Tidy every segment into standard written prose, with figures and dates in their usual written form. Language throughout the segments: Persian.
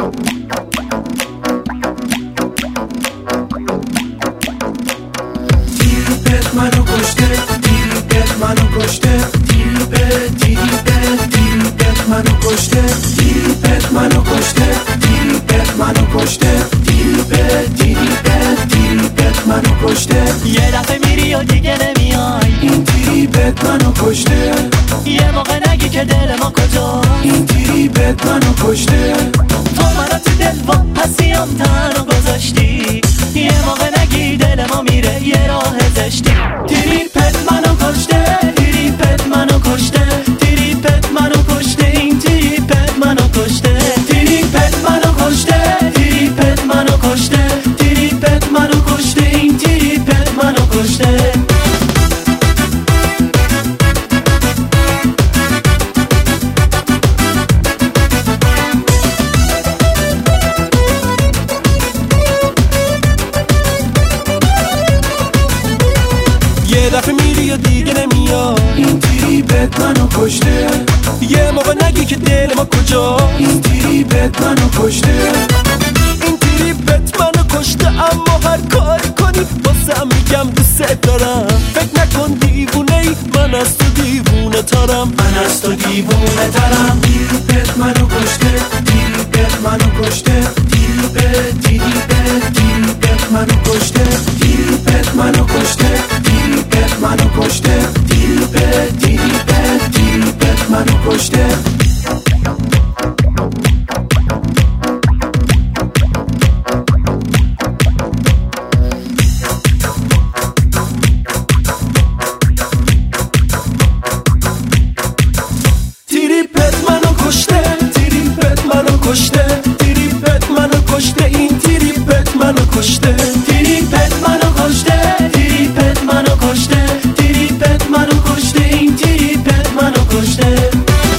تریپت منو کشته، تریپت منو کشته، تریپت منو کشته، تریپت منو کشته، تریپت منو کشته، تریپت منو کشته. یه دفعه میری و دیگه نمیای، این تریپت منو کشته. یه موقع نگی که دل ما کجا، این تریپت منو کشته. تو منو تو دل و پسیم تنها گذاشتی، یه موقع نگی دل ما میره یه راه زشتی. تریپت منو کشته، تریپت منو کشته، تریپت منو کشته، این تریپت منو کشته. تریپت منو کشته، تریپت منو کشته، تریپت منو کشته، این تریپت منو کشته. یه دفعه میری و دیگه نمیای، این تریپت منو کشته. یه موقع نگی که دل ما کجا، این تریپت منو کشته. این تریپت منو کشته. اما هر کاری کنی واسه میگم دوست دارم. فکر نکن دیوونه ای، من از تو دیوونه ترم، من از تو دیوونه ترم. تریپت منو کشته، تریپت منو کشته، تریپت منو کشته، تریپت منو کشته، تریپت منو کشته، تریپت منو کشته. تریپت منو کشته، تریپت منو کشته، تریپت منو کشته، این تریپت منو کشته. تریپت منو کشته، تریپت منو کشته، تریپت منو کشته، این تریپت منو کشته.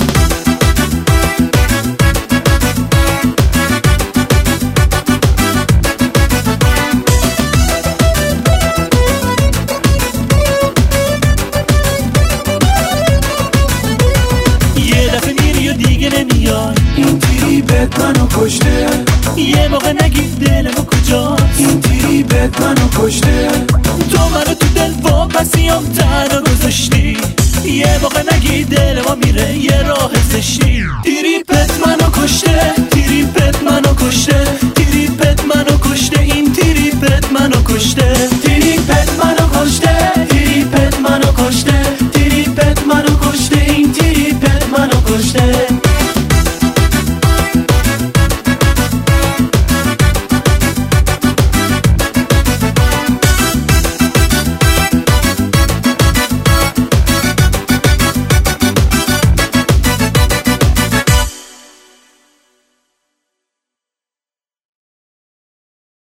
یه دفعه میری و دیگه نمیای، این تریپت منو کشته. یه موقع نگی دل ما کجاست، این تریپت منو کشته. تو منو تو دل و پسیم تنها گذاشتی، یه موقع نگی دل ما میره یه راه زشتی.